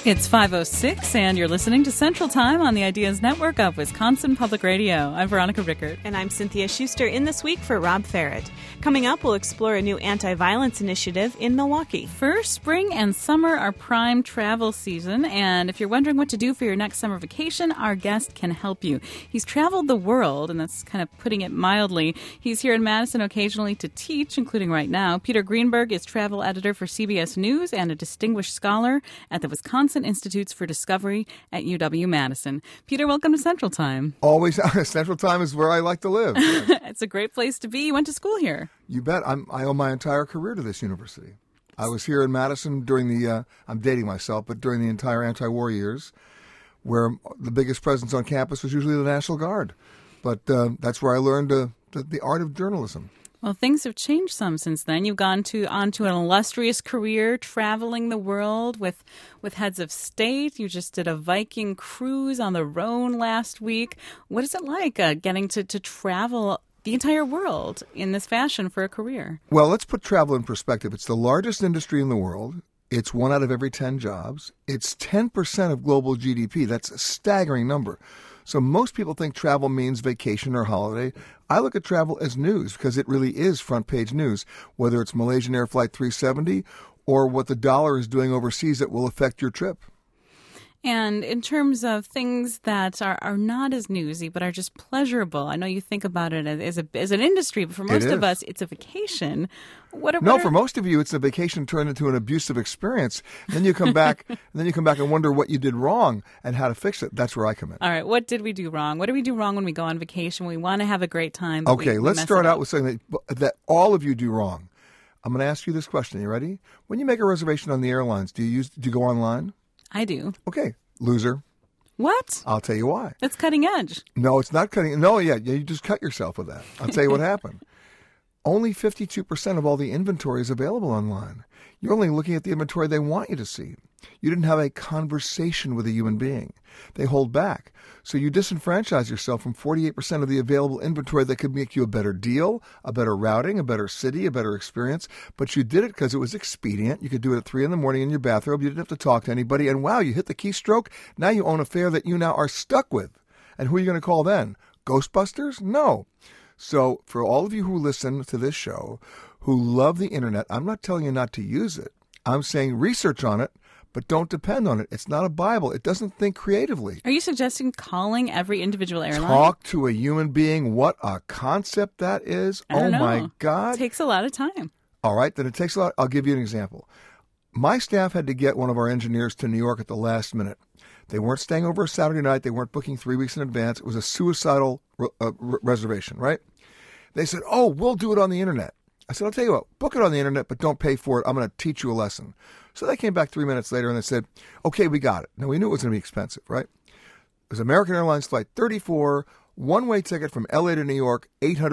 It's 5:06, and you're listening to Central Time on the Ideas Network of Wisconsin Public Radio. I'm Veronica Rickert. And I'm Cynthia Schuster in this week for Rob Farrett. Coming up, we'll explore a new anti-violence initiative in Milwaukee. First, spring and summer are prime travel season, and if you're wondering what to do for your next summer vacation, our guest can help you. He's traveled the world, and that's kind of putting it mildly. He's here in Madison occasionally to teach, including right now. Peter Greenberg is travel editor for CBS News and a distinguished scholar at the Wisconsin Institutes for Discovery at UW-Madison. Peter, welcome to Central Time. Always. Central Time is where I like to live. It's a great place to be. You went to school here. You bet. I owe my entire career to this university. I was here in Madison during the, I'm dating myself, but during the entire anti-war years, where the biggest presence on campus was usually the National Guard. But that's where I learned the art of journalism. Well, things have changed some since then. You've gone on to an illustrious career traveling the world with heads of state. You just did a Viking cruise on the Rhone last week. What is it like getting to travel the entire world in this fashion for a career? Well, let's put travel in perspective. It's the largest industry in the world. It's 1 out of every 10 jobs. It's 10% of global GDP. That's a staggering number. So most people think travel means vacation or holiday. I look at travel as news because it really is front page news, whether it's Malaysian Air Flight 370 or what the dollar is doing overseas that will affect your trip. And in terms of things that are not as newsy but are just pleasurable, I know you think about it as an industry, but for most of us, it's a vacation. For most of you, it's a vacation turned into an abusive experience. Then you come back, and wonder what you did wrong and how to fix it. That's where I come in. All right, what did we do wrong? What do we do wrong when we go on vacation? We want to have a great time. But okay, let's start out with something that all of you do wrong. I'm going to ask you this question. Are you ready? When you make a reservation on the airlines, do you go online? I do. Okay, loser. What? I'll tell you why. That's cutting edge. No, it's not cutting. No, yeah, you just cut yourself with that. I'll tell you what happened. Only 52% of all the inventory is available online. You're only looking at the inventory they want you to see. You didn't have a conversation with a human being. They hold back. So you disenfranchise yourself from 48% of the available inventory that could make you a better deal, a better routing, a better city, a better experience. But you did it because it was expedient. You could do it at 3 a.m. in your bathrobe. You didn't have to talk to anybody. And wow, you hit the keystroke. Now you own a fare that you now are stuck with. And who are you going to call then? Ghostbusters? No. So for all of you who listen to this show, who love the internet, I'm not telling you not to use it. I'm saying research on it, but don't depend on it. It's not a Bible. It doesn't think creatively. Are you suggesting calling every individual airline? Talk to a human being. What a concept that is. I don't know. My God. It takes a lot of time. All right, then it takes a lot. I'll give you an example. My staff had to get one of our engineers to New York at the last minute. They weren't staying over a Saturday night. They weren't booking 3 weeks in advance. It was a suicidal reservation, right? They said, oh, we'll do it on the internet. I said, I'll tell you what, book it on the internet, but don't pay for it. I'm going to teach you a lesson. So they came back 3 minutes later and they said, okay, we got it. Now, we knew it was going to be expensive, right? It was American Airlines Flight 34, one-way ticket from L.A. to New York,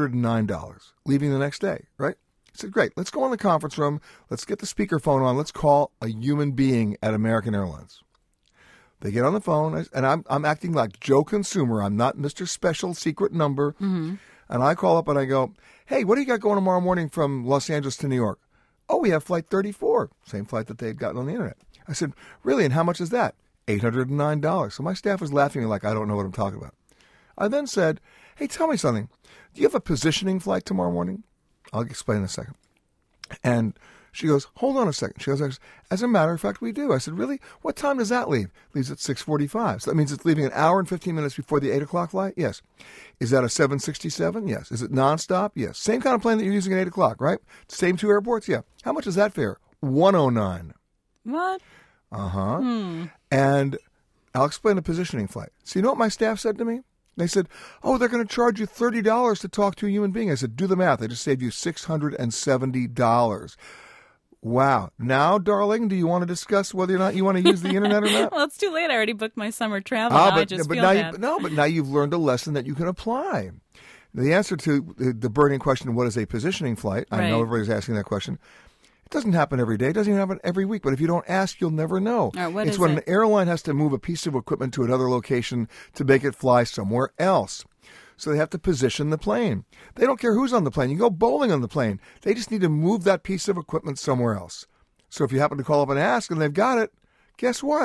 $809, leaving the next day, right? I said, great, let's go in the conference room. Let's get the speakerphone on. Let's call a human being at American Airlines. They get on the phone, and I'm acting like Joe Consumer. I'm not Mr. Special Secret Number. Mm-hmm. And I call up and I go, hey, what do you got going tomorrow morning from Los Angeles to New York? Oh, we have Flight 34, same flight that they had gotten on the internet. I said, really, and how much is that? $809. So my staff was laughing at me like I don't know what I'm talking about. I then said, hey, tell me something. Do you have a positioning flight tomorrow morning? I'll explain in a second. And she goes, hold on a second. She goes, as a matter of fact, we do. I said, really? What time does that leave? Leaves at 6:45. So that means it's leaving an hour and 15 minutes before the 8 o'clock flight? Yes. Is that a 767? Yes. Is it nonstop? Yes. Same kind of plane that you're using at 8 o'clock, right? Same 2 airports? Yeah. How much is that fare? $109. What? Uh-huh. And I'll explain the positioning flight. So you know what my staff said to me? They said, oh, they're going to charge you $30 to talk to a human being. I said, do the math. I just saved you $670. Wow. Now, darling, do you want to discuss whether or not you want to use the internet or not? Well, it's too late. I already booked my summer travel. I just feel bad. But now you've learned a lesson that you can apply. The answer to the burning question, what is a positioning flight? I know everybody's asking that question. It doesn't happen every day. It doesn't even happen every week. But if you don't ask, you'll never know. All right, it's when an airline has to move a piece of equipment to another location to make it fly somewhere else. So they have to position the plane. They don't care who's on the plane. You go bowling on the plane. They just need to move that piece of equipment somewhere else. So if you happen to call up and ask and they've got it, guess what?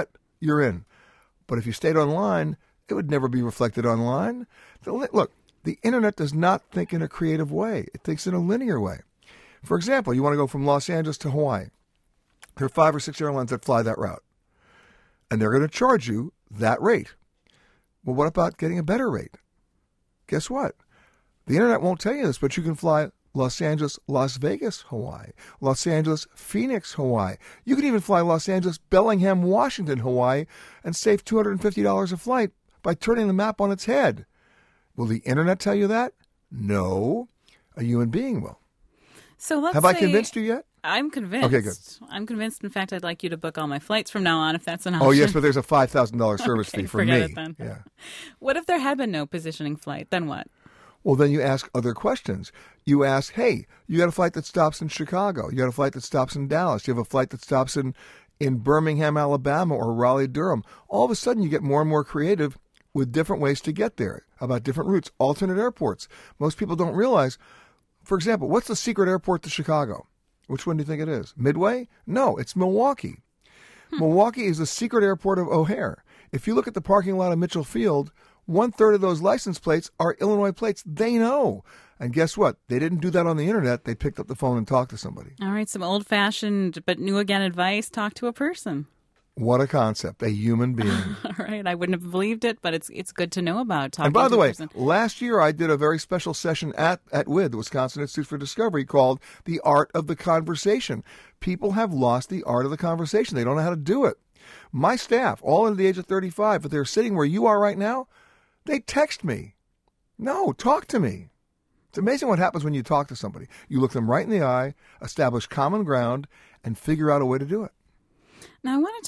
you're in. But if you stayed online, it would never be reflected online. Look, the internet does not think in a creative way. It thinks in a linear way. For example, you want to go from Los Angeles to Hawaii. There are 5 or 6 airlines that fly that route. And they're going to charge you that rate. Well, what about getting a better rate? Guess what? The internet won't tell you this, but you can fly Los Angeles, Las Vegas, Hawaii, Los Angeles, Phoenix, Hawaii. You can even fly Los Angeles, Bellingham, Washington, Hawaii, and save $250 a flight by turning the map on its head. Will the internet tell you that? No. A human being will. So let's Have I convinced you yet? I'm convinced. Okay, good. I'm convinced. In fact, I'd like you to book all my flights from now on if that's an option. Oh, yes, but there's a $5,000 service Okay, fee for forget me. it then. Yeah. What if there had been no positioning flight? Then what? Well, then you ask other questions. You ask, hey, you got a flight that stops in Chicago. You got a flight that stops in Dallas. You have a flight that stops in Birmingham, Alabama, or Raleigh, Durham. All of a sudden, you get more and more creative with different ways to get there, about different routes, alternate airports. Most people don't realize, for example, what's the secret airport to Chicago? Which one do you think it is? Midway? No, it's Milwaukee. Milwaukee is the secret airport of O'Hare. If you look at the parking lot of Mitchell Field, 1/3 of those license plates are Illinois plates. They know. And guess what? They didn't do that on the internet. They picked up the phone and talked to somebody. All right, some old-fashioned but new again advice. Talk to a person. What a concept. A human being. All right, I wouldn't have believed it, but it's good to know about. Talking And by to the a way, person. last year I did a very special session at WID, the Wisconsin Institute for Discovery, called The Art of the Conversation. People have lost the art of the conversation. They don't know how to do it. My staff, all under the age of 35, but they're sitting where you are right now, they text me. No, talk to me. It's amazing what happens when you talk to somebody. You look them right in the eye, establish common ground, and figure out a way to do it. Now, I want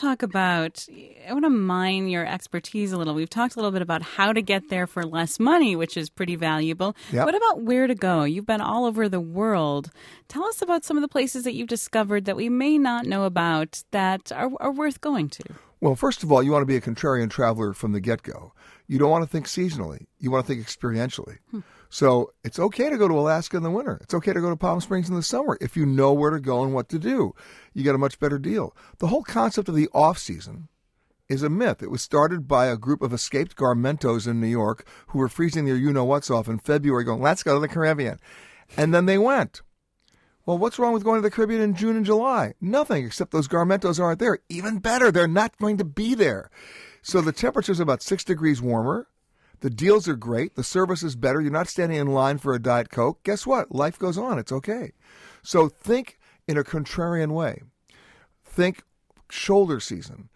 to mine your expertise a little. We've talked a little bit about how to get there for less money, which is pretty valuable. Yep. What about where to go? You've been all over the world. Tell us about some of the places that you've discovered that we may not know about that are worth going to. Well, first of all, you want to be a contrarian traveler from the get-go. You don't want to think seasonally. You want to think experientially. So it's okay to go to Alaska in the winter. It's okay to go to Palm Springs in the summer if you know where to go and what to do. You get a much better deal. The whole concept of the off-season is a myth. It was started by a group of escaped Garmentos in New York who were freezing their you-know-whats off in February going, let's go to the Caribbean. And then they went. Well, what's wrong with going to the Caribbean in June and July? Nothing, except those Garmentos aren't there. Even better, they're not going to be there. So the temperature's about 6 degrees warmer. The deals are great. The service is better. You're not standing in line for a Diet Coke. Guess what? Life goes on. It's okay. So think in a contrarian way. Think shoulder season.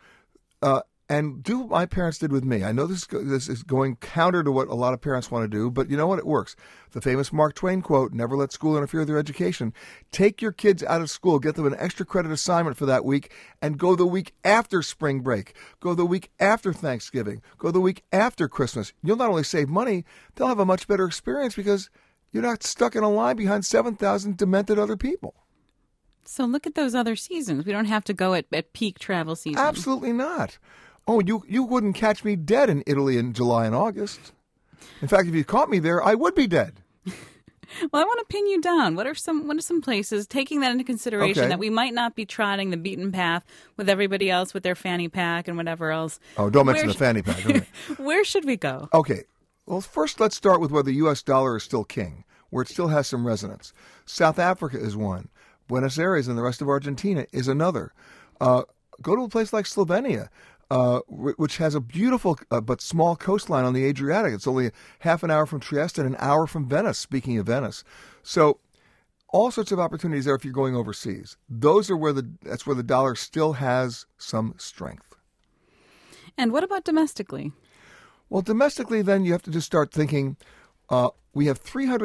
And do what my parents did with me. I know this is going counter to what a lot of parents want to do, but you know what? It works. The famous Mark Twain quote, never let school interfere with their education. Take your kids out of school, get them an extra credit assignment for that week, and go the week after spring break. Go the week after Thanksgiving. Go the week after Christmas. You'll not only save money, they'll have a much better experience because you're not stuck in a line behind 7,000 demented other people. So look at those other seasons. We don't have to go at peak travel season. Absolutely not. Oh, you wouldn't catch me dead in Italy in July and August. In fact, if you caught me there, I would be dead. Well, I want to pin you down. What are some places, taking that into consideration, Okay. that we might not be trotting the beaten path with everybody else with their fanny pack and whatever else? Oh, don't mention Where the fanny pack. Okay. Where should we go? Okay. Well, first let's start with where the U.S. dollar is still king, where it still has some resonance. South Africa is one. Buenos Aires and the rest of Argentina is another. Go to a place like Slovenia, which has a beautiful but small coastline on the Adriatic. It's only half an hour from Trieste and an hour from Venice, speaking of Venice. So all sorts of opportunities there if you're going overseas. That's where the dollar still has some strength. And what about domestically? Well, domestically, then you have to just start thinking. We have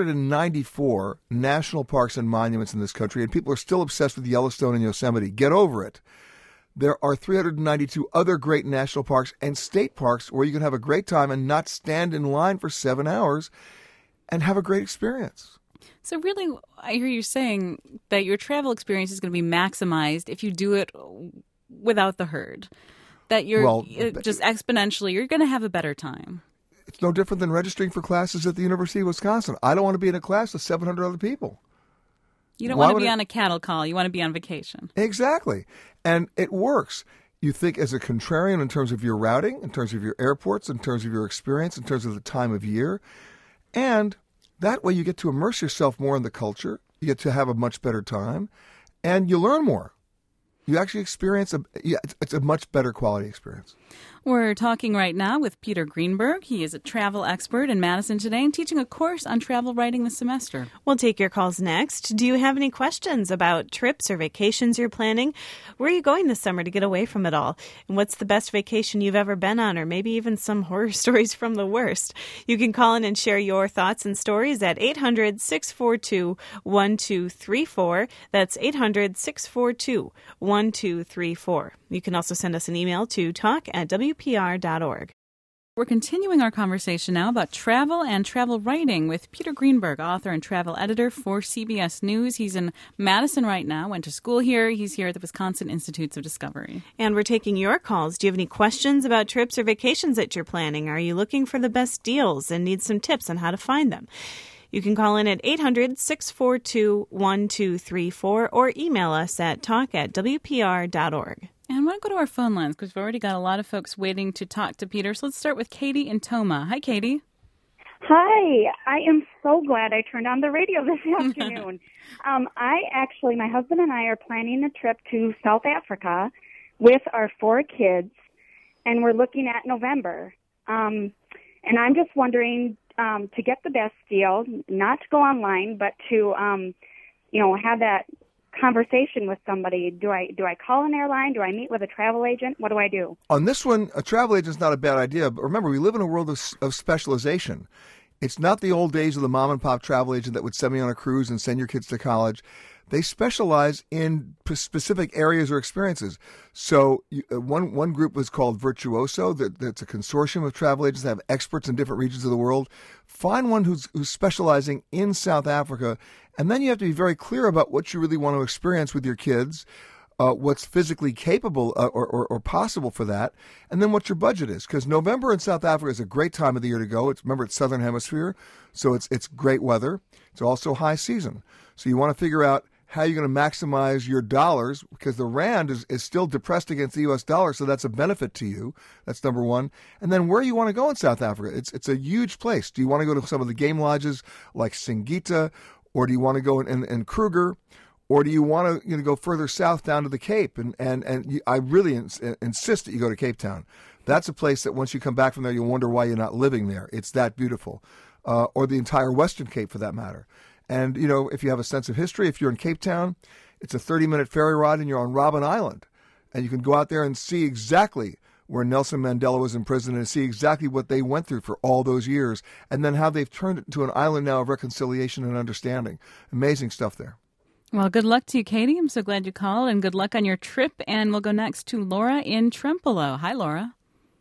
394 national parks and monuments in this country, and people are still obsessed with Yellowstone and Yosemite. Get over it. There are 392 other great national parks and state parks where you can have a great time and not stand in line for 7 hours and have a great experience. So really, I hear you saying that your travel experience is going to be maximized if you do it without the herd. That just exponentially, you're going to have a better time. It's no different than registering for classes at the University of Wisconsin. I don't want to be in a class with 700 other people. You don't want to be on a cattle call. You want to be on vacation. Exactly. And it works. You think as a contrarian in terms of your routing, in terms of your airports, in terms of your experience, in terms of the time of year. And that way you get to immerse yourself more in the culture. You get to have a much better time. And you learn more. You actually experience it's a much better quality experience. We're talking right now with Peter Greenberg. He is a travel expert in Madison today and teaching a course on travel writing this semester. We'll take your calls next. Do you have any questions about trips or vacations you're planning? Where are you going this summer to get away from it all? And what's the best vacation you've ever been on, or maybe even some horror stories from the worst? You can call in and share your thoughts and stories at 800-642-1234. That's 800-642-1234. You can also send us an email to talk@wpr.org. We're continuing our conversation now about travel and travel writing with Peter Greenberg, author and travel editor for CBS News. He's in Madison right now, went to school here. He's here at the Wisconsin Institutes of Discovery. And we're taking your calls. Do you have any questions about trips or vacations that you're planning? Are you looking for the best deals and need some tips on how to find them? You can call in at 800-642-1234 or email us at talk@wpr.org. And I want to go to our phone lines because we've already got a lot of folks waiting to talk to Peter. So let's start with Katie in Toma. Hi, Katie. Hi. I am so glad I turned on the radio this afternoon. My husband and I are planning a trip to South Africa with our 4 kids, and we're looking at November. And I'm just wondering, to get the best deal, not to go online, but to, have that conversation with somebody. Do I call an airline? Do I meet with a travel agent? What do I do? On this one, a travel agent's not a bad idea. But remember, we live in a world of specialization. It's not the old days of the mom and pop travel agent that would send me on a cruise and send your kids to college. They specialize in specific areas or experiences. So one group was called Virtuoso. That's a consortium of travel agents that have experts in different regions of the world. Find one who's specializing in South Africa, and then you have to be very clear about what you really want to experience with your kids, what's physically capable or possible for that, and then what your budget is. Because November in South Africa is a great time of the year to go. Remember, it's Southern Hemisphere, so it's great weather. It's also high season. So you want to figure out how you're going to maximize your dollars, because the rand is still depressed against the U.S. dollar, so that's a benefit to you. That's number one. And then where you want to go in South Africa. It's a huge place. Do you want to go to some of the game lodges like Singita, or do you want to go in Kruger, or do you want to go further south down to the Cape? And I really insist that you go to Cape Town. That's a place that once you come back from there, you'll wonder why you're not living there. It's that beautiful. Or the entire Western Cape, for that matter. And, if you have a sense of history, if you're in Cape Town, it's a 30-minute ferry ride and you're on Robben Island. And you can go out there and see exactly where Nelson Mandela was in prison and see exactly what they went through for all those years, and then how they've turned it into an island now of reconciliation and understanding. Amazing stuff there. Well, good luck to you, Katie. I'm so glad you called, and good luck on your trip. And we'll go next to Laura in Trempealeau. Hi, Laura.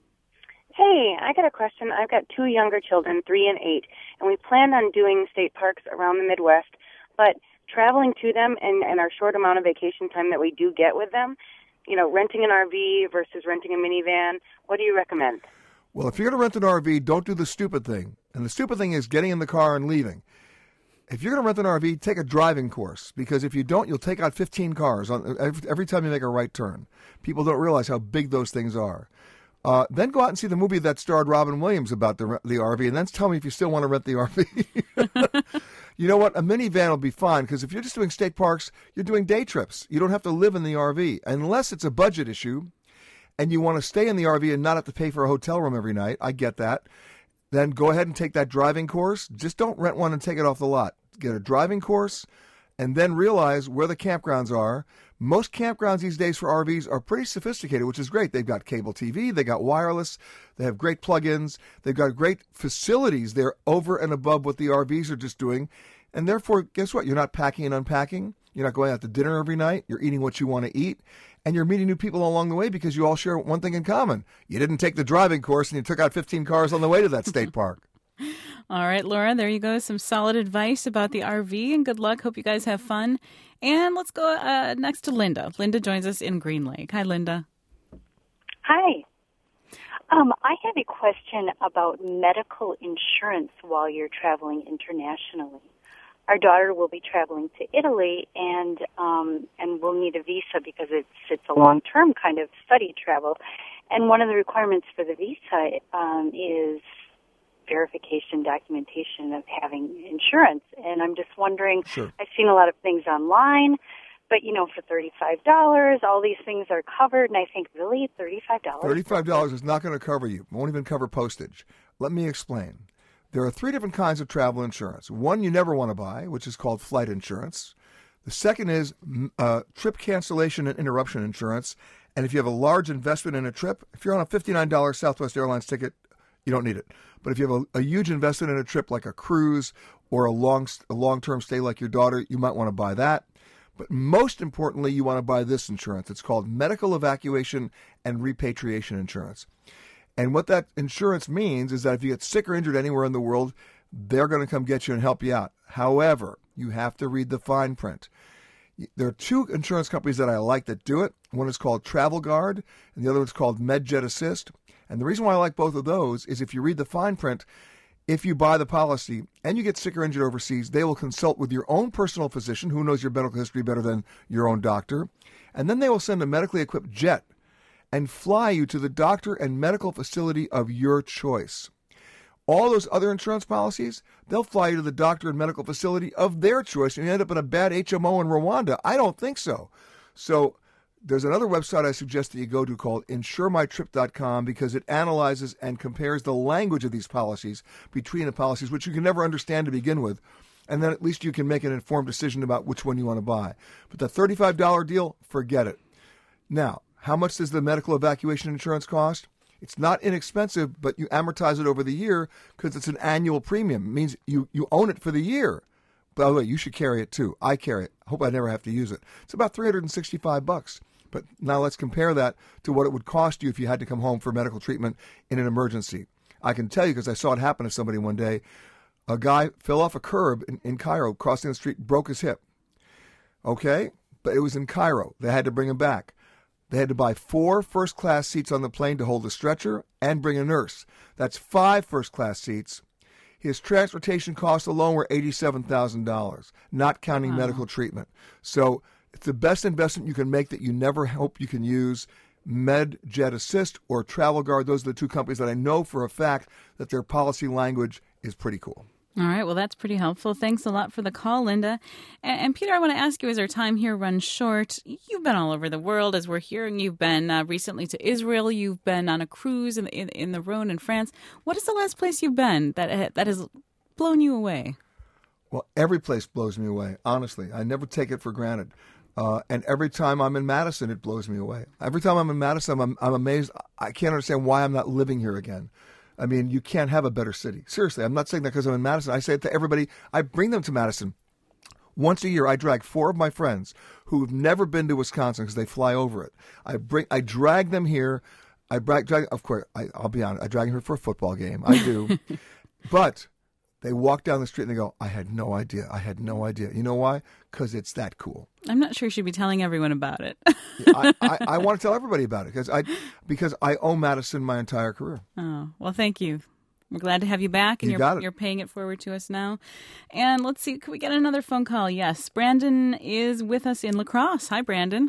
Hey, I got a question. I've got 2 younger children, 3 and 8, and we plan on doing state parks around the Midwest, but traveling to them and our short amount of vacation time that we do get with them, renting an RV versus renting a minivan, what do you recommend? Well, if you're going to rent an RV, don't do the stupid thing. And the stupid thing is getting in the car and leaving. If you're going to rent an RV, take a driving course, because if you don't, you'll take out 15 cars every time you make a right turn. People don't realize how big those things are. Then go out and see the movie that starred Robin Williams about the RV, and then tell me if you still want to rent the RV. You know what? A minivan will be fine, because if you're just doing state parks, you're doing day trips. You don't have to live in the RV. Unless it's a budget issue and you want to stay in the RV and not have to pay for a hotel room every night, I get that. Then go ahead and take that driving course. Just don't rent one and take it off the lot. Get a driving course, and then realize where the campgrounds are. Most campgrounds these days for RVs are pretty sophisticated, which is great. They've got cable TV, they got wireless, they have great plug-ins, they've got great facilities there over and above what the RVs are just doing. And therefore, guess what? You're not packing and unpacking. You're not going out to dinner every night. You're eating what you want to eat. And you're meeting new people along the way because you all share one thing in common. You didn't take the driving course and you took out 15 cars on the way to that state park. All right, Laura, there you go. Some solid advice about the RV, and good luck. Hope you guys have fun. And let's go next to Linda. Linda joins us in Green Lake. Hi, Linda. Hi. I have a question about medical insurance while you're traveling internationally. our daughter will be traveling to Italy, and we'll need a visa because it's a long-term kind of study travel. And one of the requirements for the visa is verification documentation of having insurance. And I'm just wondering, Sure. I've seen a lot of things online, but, for $35, all these things are covered, and I think, really, $35? $35 is not going to cover you. Won't even cover postage. Let me explain. There are 3 different kinds of travel insurance. One you never want to buy, which is called flight insurance. The second is trip cancellation and interruption insurance. And if you have a large investment in a trip, if you're on a $59 Southwest Airlines ticket, you don't need it. But if you have a huge investment in a trip like a cruise or a long-term stay like your daughter, you might want to buy that. But most importantly, you want to buy this insurance. It's called medical evacuation and repatriation insurance. And what that insurance means is that if you get sick or injured anywhere in the world, they're going to come get you and help you out. However, you have to read the fine print. There are 2 insurance companies that I like that do it. One is called Travel Guard, and the other one's called MedJet Assist. And the reason why I like both of those is if you read the fine print, if you buy the policy and you get sick or injured overseas, they will consult with your own personal physician, who knows your medical history better than your own doctor, and then they will send a medically equipped jet and fly you to the doctor and medical facility of your choice. All those other insurance policies, they'll fly you to the doctor and medical facility of their choice, and you end up in a bad HMO in Rwanda. I don't think so. So there's another website I suggest that you go to called insuremytrip.com because it analyzes and compares the language of these policies between the policies, which you can never understand to begin with. And then at least you can make an informed decision about which one you want to buy. But the $35 deal, forget it. Now, how much does the medical evacuation insurance cost? It's not inexpensive, but you amortize it over the year because it's an annual premium. It means you own it for the year. By the way, you should carry it too. I carry it. I hope I never have to use it. It's about $365. But now let's compare that to what it would cost you if you had to come home for medical treatment in an emergency. I can tell you because I saw it happen to somebody one day. A guy fell off a curb in Cairo, crossing the street, broke his hip. Okay? But it was in Cairo. They had to bring him back. They had to buy 4 first-class seats on the plane to hold the stretcher and bring a nurse. That's 5 first-class seats. His transportation costs alone were $87,000, not counting medical treatment. So it's the best investment you can make that you never hope you can use. MedJet Assist or Travel Guard, those are the 2 companies that I know for a fact that their policy language is pretty cool. All right. Well, that's pretty helpful. Thanks a lot for the call, Linda. And Peter, I want to ask you, as our time here runs short, you've been all over the world, as we're hearing. You've been recently to Israel. You've been on a cruise in the Rhone in France. What is the last place you've been that has blown you away? Well, every place blows me away, honestly. I never take it for granted. And every time I'm in Madison, it blows me away. Every time I'm in Madison, I'm amazed. I can't understand why I'm not living here again. I mean, you can't have a better city. Seriously, I'm not saying that because I'm in Madison. I say it to everybody. I bring them to Madison. Once a year, I drag 4 of my friends who've never been to Wisconsin because they fly over it. I drag them here. Of course, I'll be honest. I drag them here for a football game. I do. But they walk down the street and they go, I had no idea. You know why? Because it's that cool. I'm not sure you should be telling everyone about it. I want to tell everybody about it because I owe Madison my entire career. Oh, well, thank you. We're glad to have you back, and you're paying it forward to us now. And let's see, could we get another phone call? Yes, Brandon is with us in La Crosse. Hi, Brandon.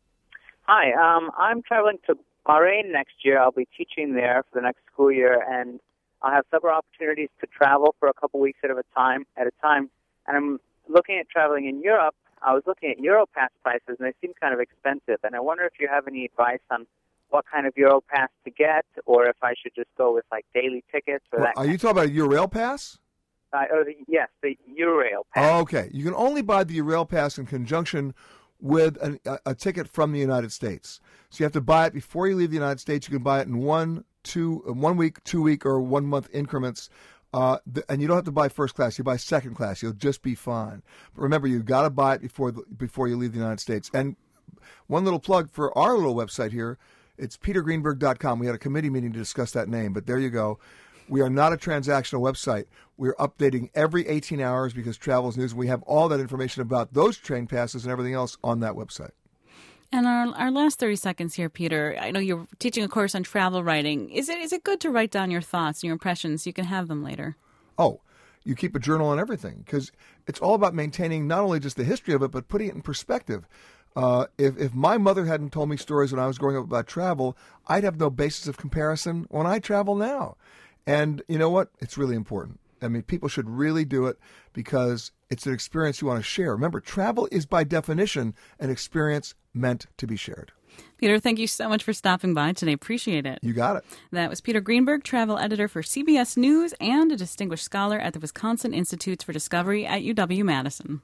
Hi, I'm traveling to Bahrain next year. I'll be teaching there for the next school year, and I'll have several opportunities to travel for a couple weeks at a time. And I'm looking at traveling in Europe. I was looking at Europass prices, and they seem kind of expensive. And I wonder if you have any advice on what kind of Europass to get, or if I should just go with like daily tickets or that. Are you talking about a Eurail Pass? Yes, the Eurail Pass. Oh, okay. You can only buy the Eurail Pass in conjunction with a ticket from the United States. So you have to buy it before you leave the United States. You can buy it in 1 week, 2 week, or 1 month increments. And you don't have to buy first class. You buy second class. You'll just be fine. But remember, you've got to buy it before you leave the United States. And one little plug for our little website here, it's petergreenberg.com. We had a committee meeting to discuss that name, but there you go. We are not a transactional website. We're updating every 18 hours because travel is news. We have all that information about those train passes and everything else on that website. And our last 30 seconds here, Peter, I know you're teaching a course on travel writing. Is it good to write down your thoughts and your impressions so you can have them later? Oh, You keep a journal on everything because it's all about maintaining not only just the history of it, but putting it in perspective. If my mother hadn't told me stories when I was growing up about travel, I'd have no basis of comparison when I travel now. And you know what? It's really important. I mean, people should really do it because it's an experience you want to share. Remember, travel is by definition an experience meant to be shared. Peter, thank you so much for stopping by today. Appreciate it. You got it. That was Peter Greenberg, travel editor for CBS News and a distinguished scholar at the Wisconsin Institutes for Discovery at UW-Madison.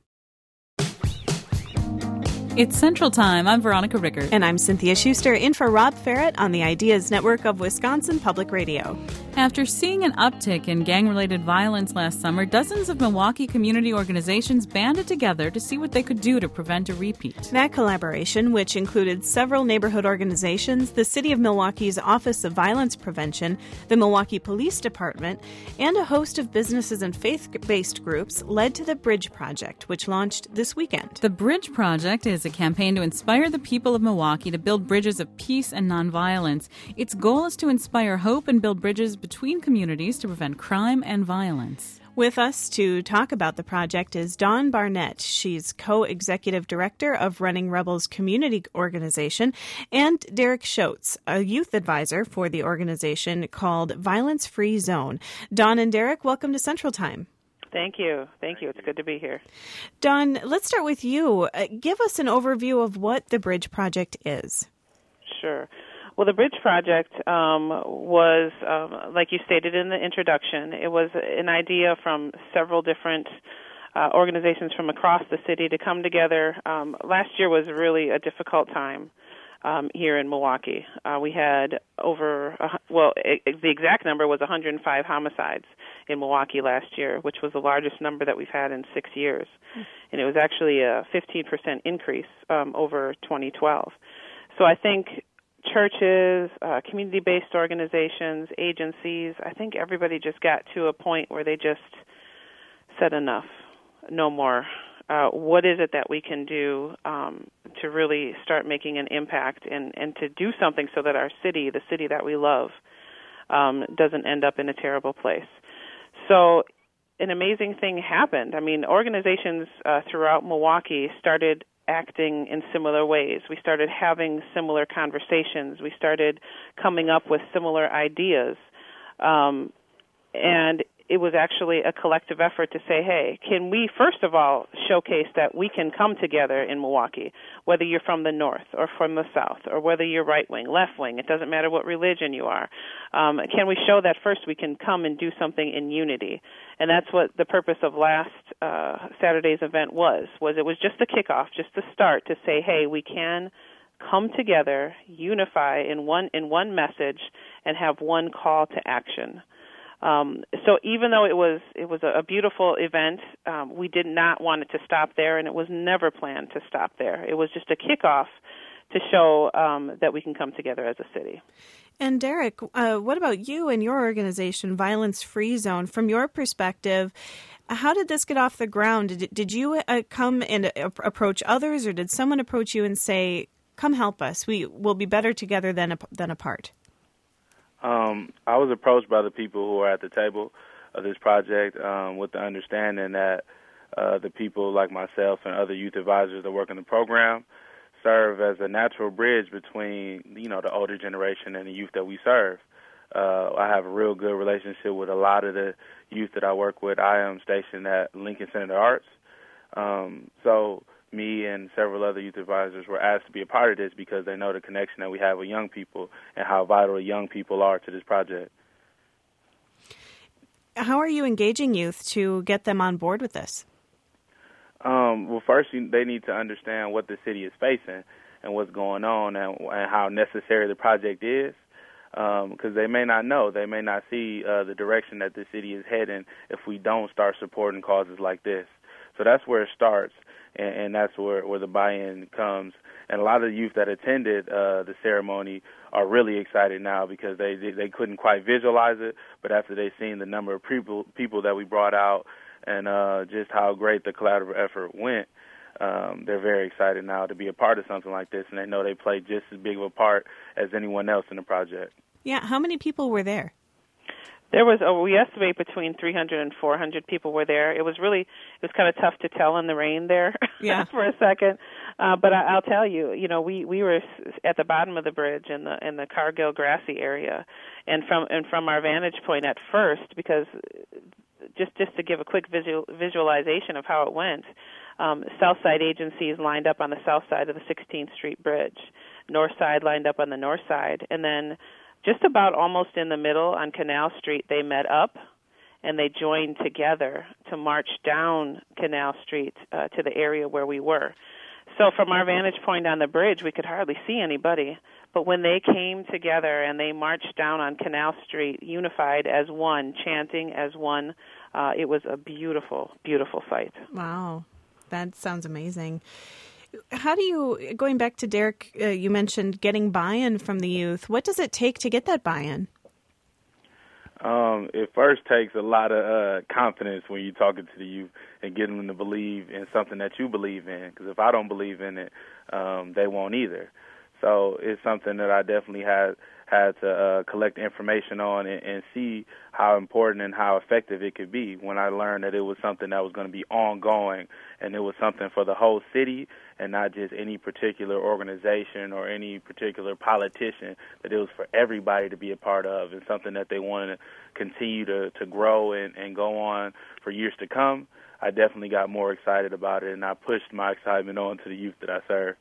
It's Central Time. I'm Veronica Rickert. And I'm Cynthia Schuster, in for Rob Ferret on the Ideas Network of Wisconsin Public Radio. After seeing an uptick in gang-related violence last summer, dozens of Milwaukee community organizations banded together to see what they could do to prevent a repeat. That collaboration, which included several neighborhood organizations, the City of Milwaukee's Office of Violence Prevention, the Milwaukee Police Department, and a host of businesses and faith-based groups, led to the Bridge Project, which launched this weekend. The Bridge Project is a campaign to inspire the people of Milwaukee to build bridges of peace and nonviolence. Its goal is to inspire hope and build bridges between communities to prevent crime and violence. With us to talk about the project is Dawn Barnett. She's co-executive director of Running Rebels Community Organization, and Derek Schotz, a youth advisor for the organization called Violence Free Zone. Dawn and Derek, welcome to Central Time. Thank you. It's good to be here. Dawn, let's start with you. Give us an overview of what the Bridge Project is. Sure. Well, the Bridge Project was, like you stated in the introduction, it was an idea from several different organizations from across the city to come together. Last year was really a difficult time here in Milwaukee. We had the exact number was 105 homicides in Milwaukee last year, which was the largest number that we've had in 6 years. And it was actually a 15% increase over 2012. So I think churches, community-based organizations, agencies, I think everybody just got to a point where they just said enough, no more. What is it that we can do to really start making an impact and to do something so that our city, the city that we love, doesn't end up in a terrible place? So an amazing thing happened. I mean, organizations throughout Milwaukee started acting in similar ways. We started having similar conversations. We started coming up with similar ideas. And it was actually a collective effort to say, hey, can we first of all showcase that we can come together in Milwaukee, whether you're from the north or from the south, or whether you're right wing, left wing, it doesn't matter what religion you are. Can we show that first we can come and do something in unity? And that's what the purpose of last Saturday's event was it was just a kickoff, just a start to say, hey, we can come together, unify in one message, and have one call to action. So even though it was a beautiful event, we did not want it to stop there, and it was never planned to stop there. It was just a kickoff to show that we can come together as a city. And Derek, what about you and your organization, Violence Free Zone? From your perspective, how did this get off the ground? Did you come and approach others, or did someone approach you and say, come help us, we will be better together than apart? I was approached by the people who are at the table of this project with the understanding that the people like myself and other youth advisors that work in the program serve as a natural bridge between, the older generation and the youth that we serve. I have a real good relationship with a lot of the youth that I work with. I am stationed at Lincoln Center of the Arts. So me and several other youth advisors were asked to be a part of this because they know the connection that we have with young people and how vital young people are to this project. How are you engaging youth to get them on board with this? Well, first, they need to understand what the city is facing and what's going on and how necessary the project is, because they may not know. They may not see the direction that the city is heading if we don't start supporting causes like this. So that's where it starts, and that's where the buy-in comes. And a lot of the youth that attended the ceremony are really excited now because they couldn't quite visualize it, but after they've seen the number of people that we brought out and just how great the collaborative effort went, they're very excited now to be a part of something like this, and they know they play just as big of a part as anyone else in the project. Yeah, how many people were there? There was, we estimate between 300 and 400 people were there. It was kind of tough to tell in the rain there for a second. But I'll tell you, we were at the bottom of the bridge in the Cargill grassy area, and from our vantage point at first, because just to give a quick visualization of how it went, south side agencies lined up on the south side of the 16th Street Bridge, north side lined up on the north side, and then just about almost in the middle on Canal Street, they met up and they joined together to march down Canal Street to the area where we were. So from our vantage point on the bridge, we could hardly see anybody. But when they came together and they marched down on Canal Street, unified as one, chanting as one, it was a beautiful, beautiful sight. Wow, that sounds amazing. How do you, going back to Derek, you mentioned getting buy-in from the youth. What does it take to get that buy-in? It first takes a lot of confidence when you're talking to the youth and getting them to believe in something that you believe in. Because if I don't believe in it, they won't either. So it's something that I definitely had to collect information on and see how important and how effective it could be when I learned that it was something that was going to be ongoing and it was something for the whole city and not just any particular organization or any particular politician, that it was for everybody to be a part of and something that they wanted to continue to grow and go on for years to come. I definitely got more excited about it, and I pushed my excitement on to the youth that I serve.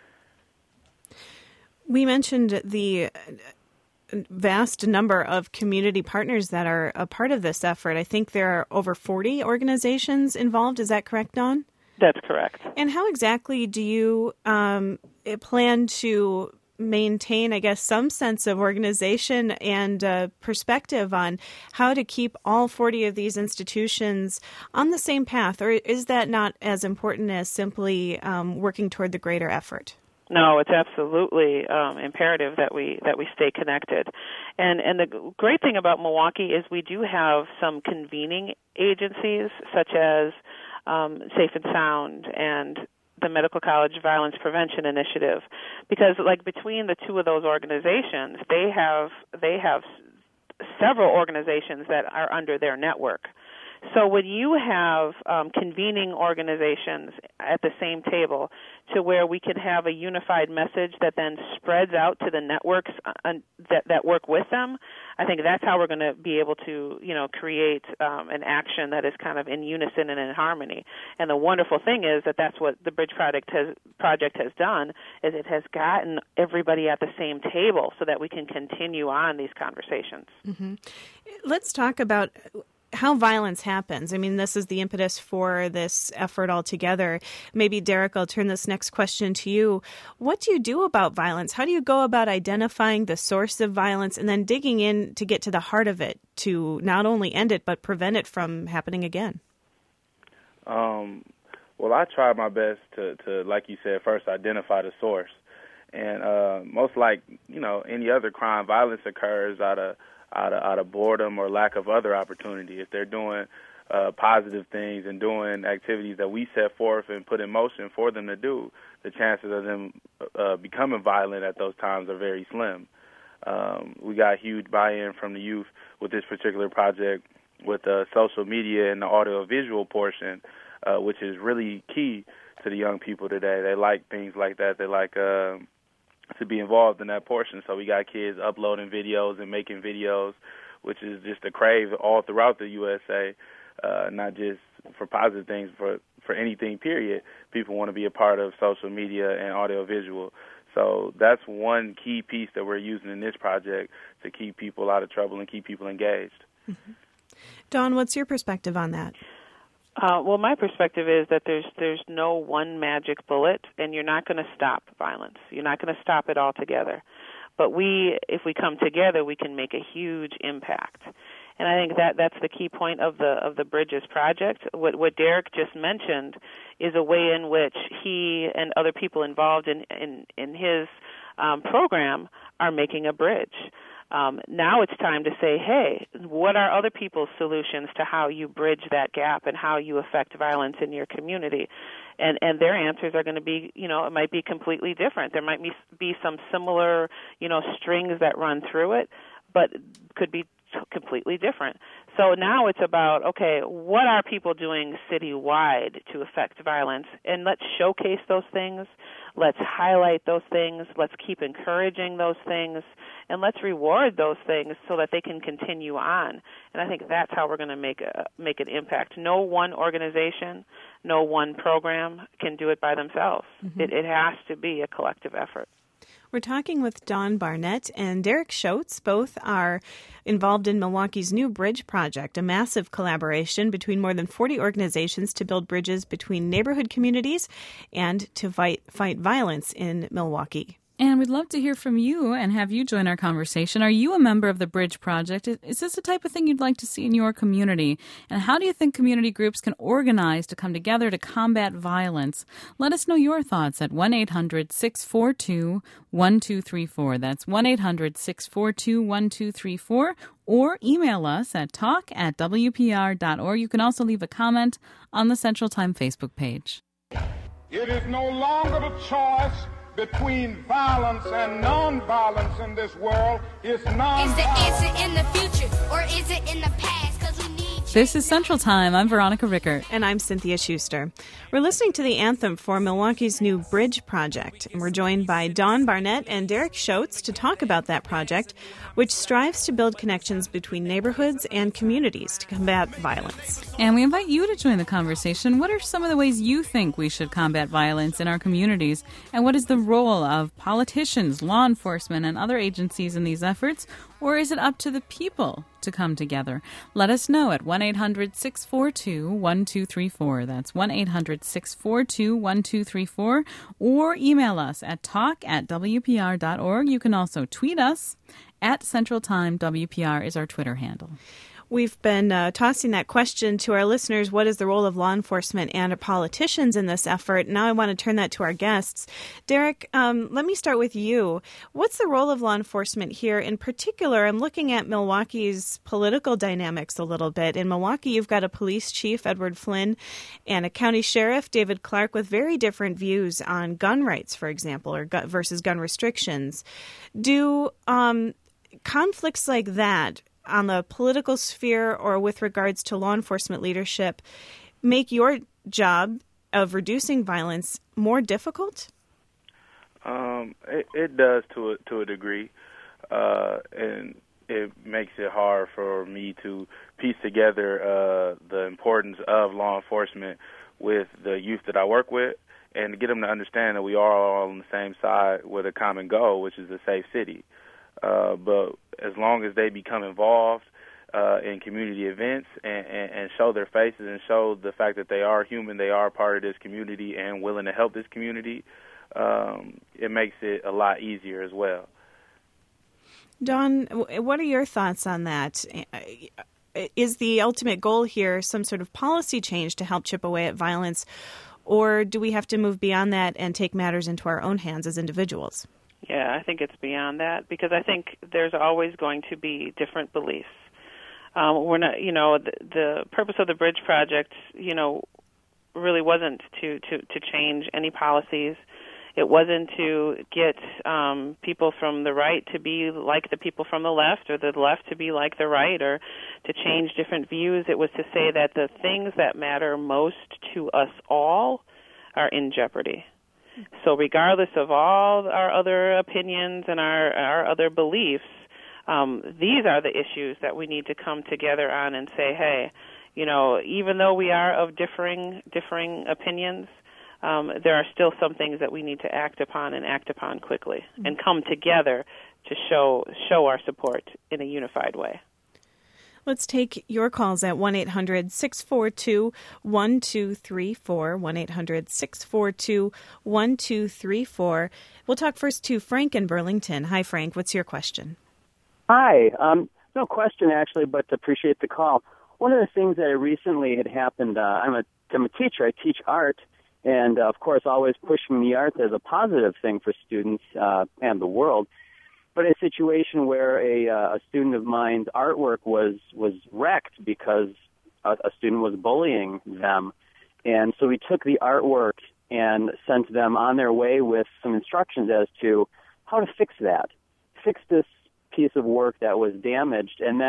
We mentioned the vast number of community partners that are a part of this effort. I think there are over 40 organizations involved. Is that correct, Dawn? That's correct. And how exactly do you plan to maintain, I guess, some sense of organization and perspective on how to keep all 40 of these institutions on the same path? Or is that not as important as simply working toward the greater effort? No, it's absolutely imperative that we stay connected. And the great thing about Milwaukee is we do have some convening agencies such as Safe and Sound and the Medical College Violence Prevention Initiative, because between the two of those organizations, they have several organizations that are under their network. So when you have convening organizations at the same table to where we can have a unified message that then spreads out to the networks that work with them, I think that's how we're going to be able to, create an action that is kind of in unison and in harmony. And the wonderful thing is that that's what the Bridge Project has done, is it has gotten everybody at the same table so that we can continue on these conversations. Mm-hmm. Let's talk about how violence happens. I mean, this is the impetus for this effort altogether. Maybe, Derek, I'll turn this next question to you. What do you do about violence? How do you go about identifying the source of violence and then digging in to get to the heart of it to not only end it but prevent it from happening again? Well, I try my best to, like you said, first identify the source. And most like, any other crime, violence occurs out of boredom or lack of other opportunity. If they're doing positive things and doing activities that we set forth and put in motion for them to do, the chances of them becoming violent at those times are very slim. We got huge buy-in from the youth with this particular project with the social media and the audio-visual portion, which is really key to the young people today. They like things like that. They like to be involved in that portion. So we got kids uploading videos and making videos, which is just a crave all throughout the USA, not just for positive things, for anything, period. People want to be a part of social media and audiovisual. So that's one key piece that we're using in this project to keep people out of trouble and keep people engaged. Mm-hmm. Dawn, what's your perspective on that? Well, my perspective is that there's no one magic bullet, and you're not going to stop violence. You're not going to stop it altogether. But if we come together, we can make a huge impact. And I think that's the key point of the Bridges project. What Derek just mentioned is a way in which he and other people involved in his program are making a bridge. Now it's time to say, hey, what are other people's solutions to how you bridge that gap and how you affect violence in your community? And their answers are going to be, it might be completely different. There might be some similar, strings that run through it, but could be completely different. So now it's about, okay, what are people doing citywide to affect violence? And let's showcase those things. Let's highlight those things. Let's keep encouraging those things. And let's reward those things so that they can continue on. And I think that's how we're going to make an impact. No one organization, no one program can do it by themselves. Mm-hmm. It has to be a collective effort. We're talking with Dawn Barnett and Derek Schotz. Both are involved in Milwaukee's new Bridge Project, a massive collaboration between more than 40 organizations to build bridges between neighborhood communities and to fight violence in Milwaukee. And we'd love to hear from you and have you join our conversation. Are you a member of the Bridge Project? Is this the type of thing you'd like to see in your community? And how do you think community groups can organize to come together to combat violence? Let us know your thoughts at 1-800-642-1234. That's 1-800-642-1234. Or email us at talk@wpr.org. You can also leave a comment on the Central Time Facebook page. It is no longer the choice between violence and non-violence in this world. It's non-violence. Is it in the future or is it in the past? 'Cause we need This is Central Time. I'm Veronica Rickert. And I'm Cynthia Schuster. We're listening to the anthem for Milwaukee's new Bridge Project. And we're joined by Dawn Barnett and Derek Schotz to talk about that project, which strives to build connections between neighborhoods and communities to combat violence. And we invite you to join the conversation. What are some of the ways you think we should combat violence in our communities? And what is the role of politicians, law enforcement, and other agencies in these efforts? Or is it up to the people to come together? Let us know at 1-800-642-1234. That's 1-800-642-1234. Or email us at talk@wpr.org. You can also tweet us at Central Time. WPR is our Twitter handle. We've been tossing that question to our listeners. What is the role of law enforcement and politicians in this effort? Now I want to turn that to our guests. Derek, let me start with you. What's the role of law enforcement here? In particular, I'm looking at Milwaukee's political dynamics a little bit. In Milwaukee, you've got a police chief, Edward Flynn, and a county sheriff, David Clark, with very different views on gun rights, for example, or versus gun restrictions. Do conflicts like that on the political sphere or with regards to law enforcement leadership make your job of reducing violence more difficult? It does to a degree, and it makes it hard for me to piece together the importance of law enforcement with the youth that I work with, and to get them to understand that we are all on the same side with a common goal, which is a safe city. But as long as they become involved in community events and show their faces and show the fact that they are human, they are part of this community and willing to help this community, it makes it a lot easier as well. Dawn, what are your thoughts on that? Is the ultimate goal here some sort of policy change to help chip away at violence, or do we have to move beyond that and take matters into our own hands as individuals? Yeah, I think it's beyond that, because I think there's always going to be different beliefs. We're not, the purpose of the Bridge Project, really wasn't to change any policies. It wasn't to get people from the right to be like the people from the left, or the left to be like the right, or to change different views. It was to say that the things that matter most to us all are in jeopardy. So regardless of all our other opinions and our other beliefs, these are the issues that we need to come together on and say, hey, even though we are of differing opinions, there are still some things that we need to act upon quickly, and come together to show our support in a unified way. Let's take your calls at 1-800-642-1234, 1-800-642-1234. We'll talk first to Frank in Burlington. Hi, Frank. What's your question? Hi. No question, actually, but appreciate the call. One of the things that recently had happened, I'm a teacher. I teach art, and, of course, always pushing the arts as a positive thing for students and the world. But a situation where a student of mine's artwork was wrecked because a student was bullying them. And so we took the artwork and sent them on their way with some instructions as to how to fix that, fix this piece of work that was damaged. And then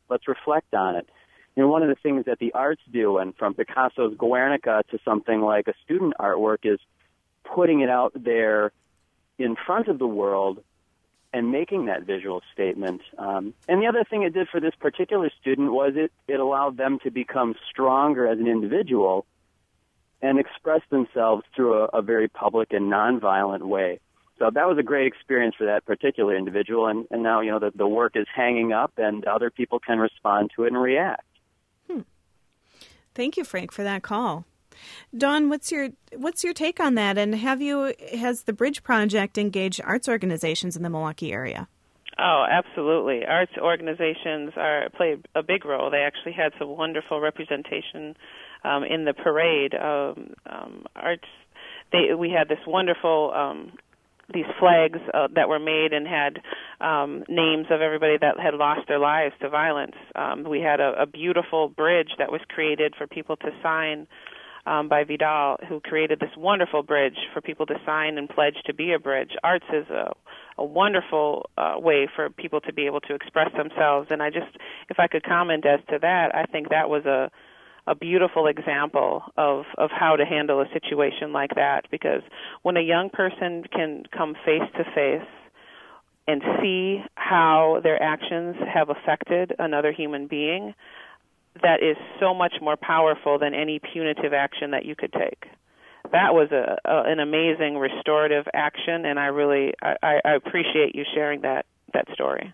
Let's reflect on it. You know, one of the things that the arts do, and from Picasso's Guernica to something like a student artwork, is putting it out there in front of the world and making that visual statement. And the other thing it did for this particular student was it allowed them to become stronger as an individual and express themselves through a very public and nonviolent way. So that was a great experience for that particular individual, and now, you know, the work is hanging up and other people can respond to it and react. Thank you, Frank, for that call. Dawn, what's your take on that? And has the Bridge Project engaged arts organizations in the Milwaukee area? Oh, absolutely. Arts organizations play a big role. They actually had some wonderful representation in the parade. Arts. We had this wonderful these flags that were made and had names of everybody that had lost their lives to violence. We had a beautiful bridge that was created for people to sign by Vidal, who created this wonderful bridge for people to sign and pledge to be a bridge. Arts is a wonderful way for people to be able to express themselves. And if I could comment as to that, I think that was a beautiful example of how to handle a situation like that, because when a young person can come face to face and see how their actions have affected another human being, that is so much more powerful than any punitive action that you could take. That was an amazing restorative action, and I appreciate you sharing that story.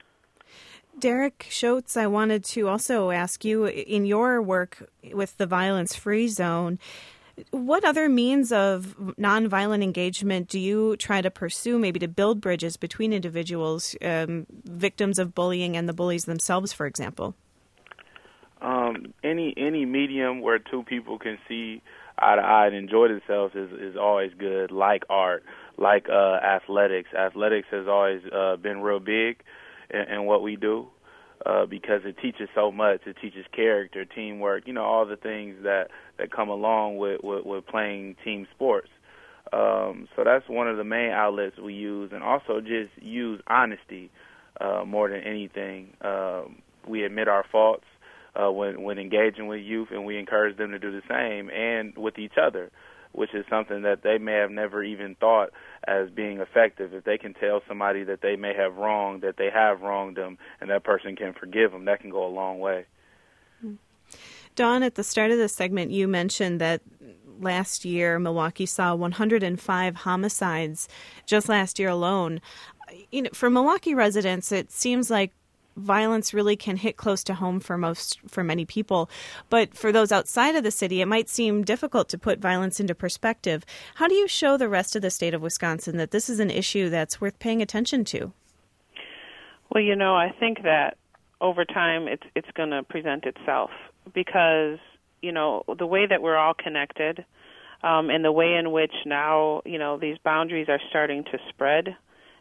Derek Schotz, I wanted to also ask you, in your work with the Violence-Free Zone, what other means of nonviolent engagement do you try to pursue, maybe to build bridges between individuals, victims of bullying and the bullies themselves, for example? Any medium where two people can see eye to eye and enjoy themselves is always good, like art, like athletics. Athletics has always been real big in what we do because it teaches so much. It teaches character, teamwork, you know, all the things that come along with playing team sports. So that's one of the main outlets we use, and also just use honesty more than anything. We admit our faults when engaging with youth, and we encourage them to do the same, and with each other, which is something that they may have never even thought as being effective. If they can tell somebody that they may have wronged, that they have wronged them, and that person can forgive them, that can go a long way. Dawn, at the start of this segment, you mentioned that last year Milwaukee saw 105 homicides just last year alone. You know, for Milwaukee residents, it seems like violence really can hit close to home for many people. But for those outside of the city, it might seem difficult to put violence into perspective. How do you show the rest of the state of Wisconsin that this is an issue that's worth paying attention to? Well, you know, I think that over time it's going to present itself because, you know, the way that we're all connected and the way in which now, you know, these boundaries are starting to spread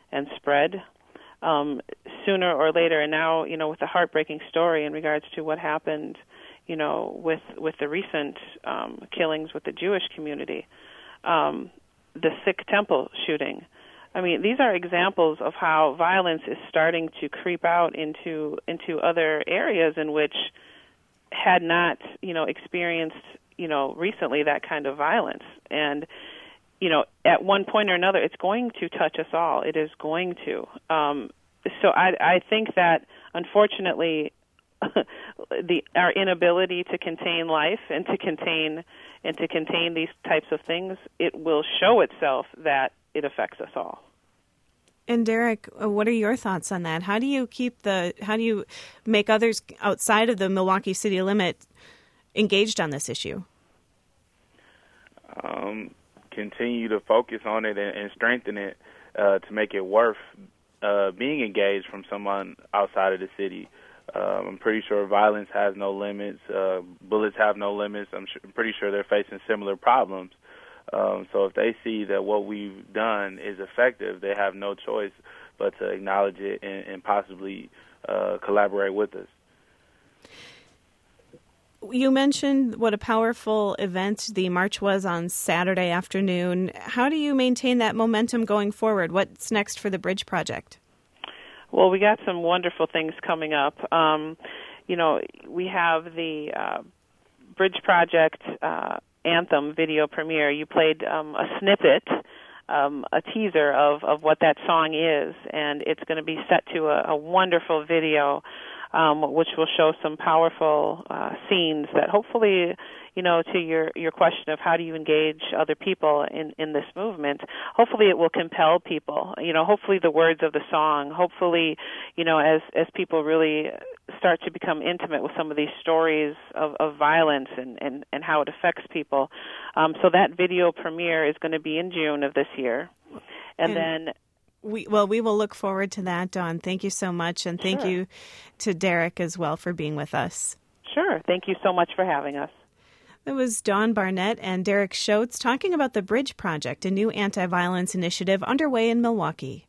sooner or later. And now, you know, with the heartbreaking story in regards to what happened, you know, with the recent killings with the Jewish community, the Sikh temple shooting. I mean, these are examples of how violence is starting to creep out into other areas in which had not, you know, experienced, you know, recently that kind of violence. And, you know, at one point or another, it's going to touch us all. It is going to. So I think that, unfortunately, our inability to contain life and to contain these types of things, it will show itself that it affects us all. And Derek, what are your thoughts on that? How do you make others outside of the Milwaukee city limit engaged on this issue? Continue to focus on it and strengthen it to make it worth being engaged from someone outside of the city. I'm pretty sure violence has no limits. Bullets have no limits. I'm pretty sure they're facing similar problems. So if they see that what we've done is effective, they have no choice but to acknowledge it and possibly collaborate with us. You mentioned what a powerful event the march was on Saturday afternoon. How do you maintain that momentum going forward? What's next for the Bridge Project? Well, we got some wonderful things coming up. we have the Bridge Project anthem video premiere. You played a snippet, a teaser of what that song is, and it's going to be set to a wonderful video, which will show some powerful scenes that hopefully, to your question of how do you engage other people in this movement, hopefully it will compel people. Hopefully the words of the song, hopefully, as people really start to become intimate with some of these stories of violence and how it affects people. So that video premiere is going to be in June of this year. And then... We will look forward to that, Dawn. Thank you so much, and thank you to Derek as well for being with us. Sure. Thank you so much for having us. It was Dawn Barnett and Derek Schotz talking about the Bridge Project, a new anti-violence initiative underway in Milwaukee.